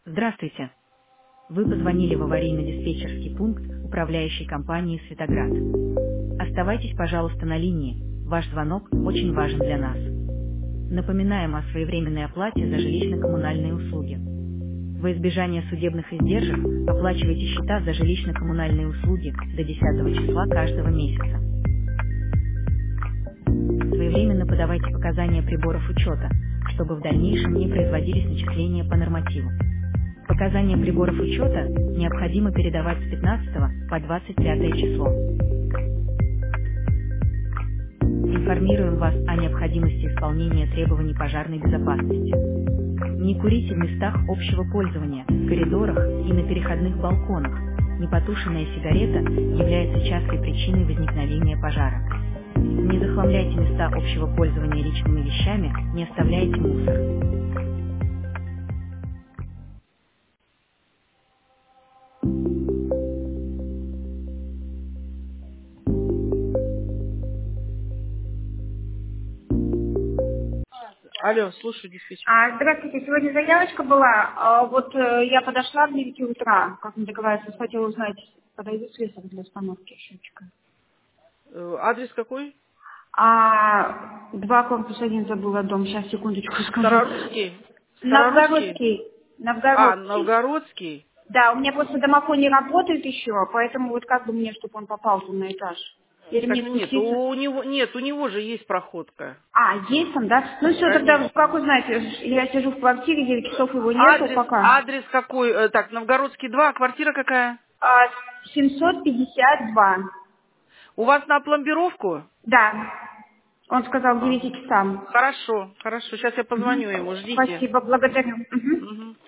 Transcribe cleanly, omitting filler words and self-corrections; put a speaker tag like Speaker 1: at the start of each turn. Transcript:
Speaker 1: Здравствуйте. Вы позвонили в аварийно-диспетчерский пункт управляющей компании «Светоград». Оставайтесь, пожалуйста, на линии. Ваш звонок очень важен для нас. Напоминаем о своевременной оплате за жилищно-коммунальные услуги. Во избежание судебных издержек оплачивайте счета за жилищно-коммунальные услуги до 10 числа каждого месяца. Своевременно подавайте показания приборов учета, чтобы в дальнейшем не производились начисления по нормативу. Показания приборов учета необходимо передавать с 15 по 25 число. Информируем вас о необходимости исполнения требований пожарной безопасности. Не курите в местах общего пользования, в коридорах и на переходных балконах. Непотушенная сигарета является частой причиной возникновения пожара. Не захламляйте места общего пользования личными вещами, не оставляйте мусор. Алло, слушаю, диспетчер.
Speaker 2: Здравствуйте, сегодня заявочка была. Я подошла в 9 утра, как мы договаривались, хотела узнать, подойдет слесарь для установки счетчика.
Speaker 1: Адрес какой?
Speaker 2: 2 корпус 1 забыла дом, сейчас, секундочку скажу.
Speaker 1: Старорусский.
Speaker 2: Новгородский.
Speaker 1: Новгородский.
Speaker 2: Да, у меня просто домофон не работает еще, поэтому вот как бы мне, чтобы он попал там на этаж. Или
Speaker 1: Так
Speaker 2: мне
Speaker 1: нет,
Speaker 2: спуститься?
Speaker 1: у него же есть проходка.
Speaker 2: Есть там, да? Ну все,
Speaker 1: Конечно.
Speaker 2: тогда, как узнать, я сижу в квартире, 9 часов его нету пока.
Speaker 1: Адрес какой? Так, Новгородский 2, а квартира какая?
Speaker 2: 752.
Speaker 1: У вас на пломбировку?
Speaker 2: Да. Он сказал к 9 часам.
Speaker 1: Хорошо, сейчас я позвоню ему, ждите.
Speaker 2: Спасибо, благодарю.
Speaker 1: Мгм.